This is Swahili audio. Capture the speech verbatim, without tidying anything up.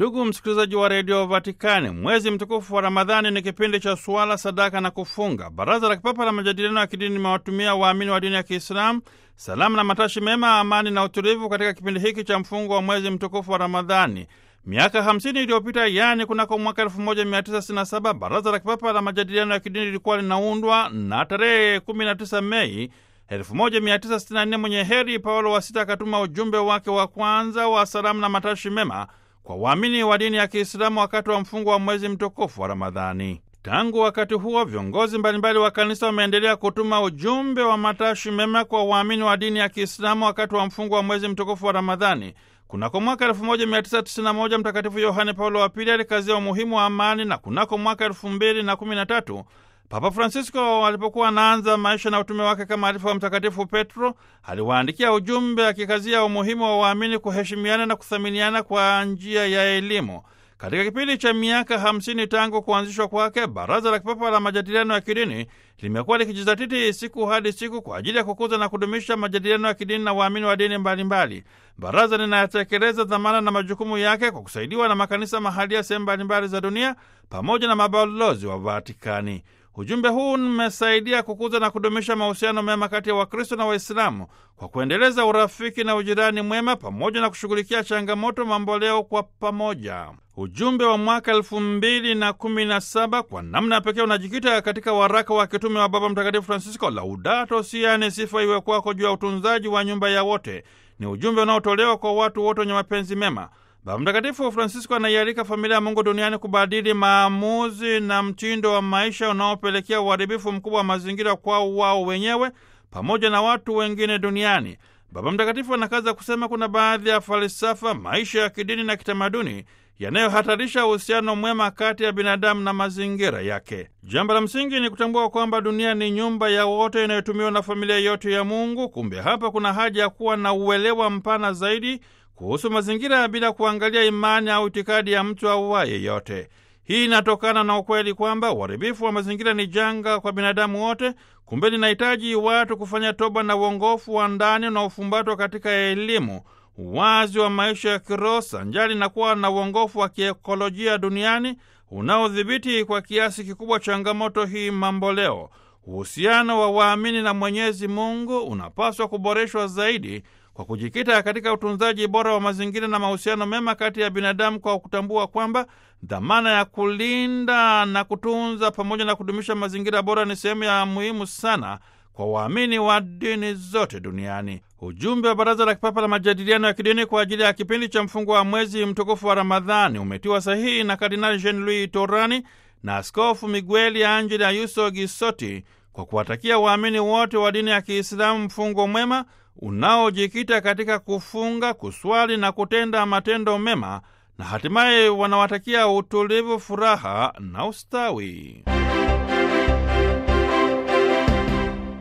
Ndugu msikilizaji wa redio Vatikani, mwezi mtukufu wa Ramadhani ni kipindi cha suala, sadaka na kufunga. Baraza la Kipapa la Majadiliano ya Kidini limewatumia waamini wa dini ya Kiislamu salamu na matashi mema, amani na utulivu katika kipindi hiki cha mfungo wa mwezi mtukufu wa Ramadhani. Miaka hamsini iliyopita, yani kunako mwaka elfu moja mia tisa sitini na saba, Baraza la Kipapa la Majadiliano ya Kidini lilikuwa linaundwa, na tarehe kumi na tisa Mei elfu moja mia tisa sitini na nne mwenye heri Paulo wa Sita akatuma ujumbe wake wa kwanza wa salamu na matashi mema kwa waamini wa dini ya Kiislamu wakati wa mfungo wa mwezi mtukufu wa Ramadhani. Tangu wakati huo, viongozi mbalimbali wa kanisa wameendelea kutuma ujumbe wa matashi mema kwa waamini wa dini ya Kiislamu wakati wa mfungo wa mwezi mtukufu wa Ramadhani. Kunako mwaka elfu moja mia tisa tisini na moja Mtakatifu Yohane Paulo wa Pili alikazia umuhimu wa amani, na kunako mwaka elfu mbili na kumi na tatu Papa Francisco alipokuwa anaanza maisha na utume wake kama alifu wa Mtakatifu Petro, aliwaandikia ujumbe akikazia umuhimu wa waamini kuheshimiana na kuthaminiana kwa njia ya elimu. Katika kipindi cha miaka hamsini tangu kuanzishwa kwake, Baraza la Kipapa la Majadiliano ya Kidini limekuwa likijizatiti siku hadi siku kwa ajili ya kukuza na kudumisha majadiliano ya kidini na waamini wa dini mbalimbali. Baraza linatekeleza dhamana na majukumu yake kwa kusaidiwa na makanisa mahalia sehemu mbalimbali za dunia pamoja na mabalozi wa Vatikani. Ujumbe huu umesaidia kukuza na kudumisha mahusiano mema kati ya Wakristo na Waislamu kwa kuendeleza urafiki na ujirani mwema pamoja na kushughulikia changamoto mamboleo kwa pamoja. Ujumbe wa mwaka elfu mbili na kumi na saba kwa namna ya pekee unajikita katika waraka wa kitume wa Baba Mtakatifu Francisco, Laudato Si, yaani sifa iwe kwako, juu ya utunzaji wa nyumba ya wote. Ni ujumbe unaotolewa kwa watu wote wenye mapenzi mema. Baba Mtakatifu Francisco anaialika familia ya Mungu duniani kubadili maamuzi na mtindo wa maisha unaopelekea uharibifu mkubwa wa mazingira kwao wao wenyewe pamoja na watu wengine duniani. Baba Mtakatifu anakaza kusema kuna baadhi ya falsafa, maisha ya kidini na kitamaduni yanayohatarisha uhusiano mwema kati ya binadamu na mazingira yake. Jambo la msingi ni kutambua kwamba dunia ni nyumba ya wote inayotumiwa na familia yote ya Mungu. Kumbe hapa kuna haja ya kuwa na uelewa mpana zaidi kuhusu mazingira bila kuangalia imani au itikadi ya mtu au wa yeyote. Hii inatokana na ukweli kwamba uharibifu wa mazingira ni janga kwa binadamu wote. Kumbe linahitaji watu kufanya toba na uongofu wa ndani unaofumbatwa katika elimu, uwazi wa maisha ya kiroho sanjari na kuwa na uongofu wa kiekolojia duniani unaodhibiti kwa kiasi kikubwa changamoto hii mamboleo. Uhusiano wa waamini na Mwenyezi Mungu unapaswa kuboreshwa zaidi kwa kujikita katika utunzaji bora wa mazingira na mahusiano mema kati ya binadamu, kwa kutambua kwamba dhamana ya kulinda na kutunza pamoja na kudumisha mazingira bora ni sehemu ya muhimu sana kwa waamini wa dini zote duniani. Ujumbe wa Baraza la Kipapa la Majadiliano ya Kidini kwa ajili ya kipindi cha mfungo wa mwezi mtukufu wa Ramadhani umetiwa sahihi na Kardinali Jean-Louis Torani na Askofu Miguel Angel Ayuso Gisoti kwa kuwatakia waamini wote wa dini ya Kiislamu mfungo mwema unaojikita katika kufunga, kuswali na kutenda matendo mema, na hatimaye wanawatakia utulivu, furaha na ustawi.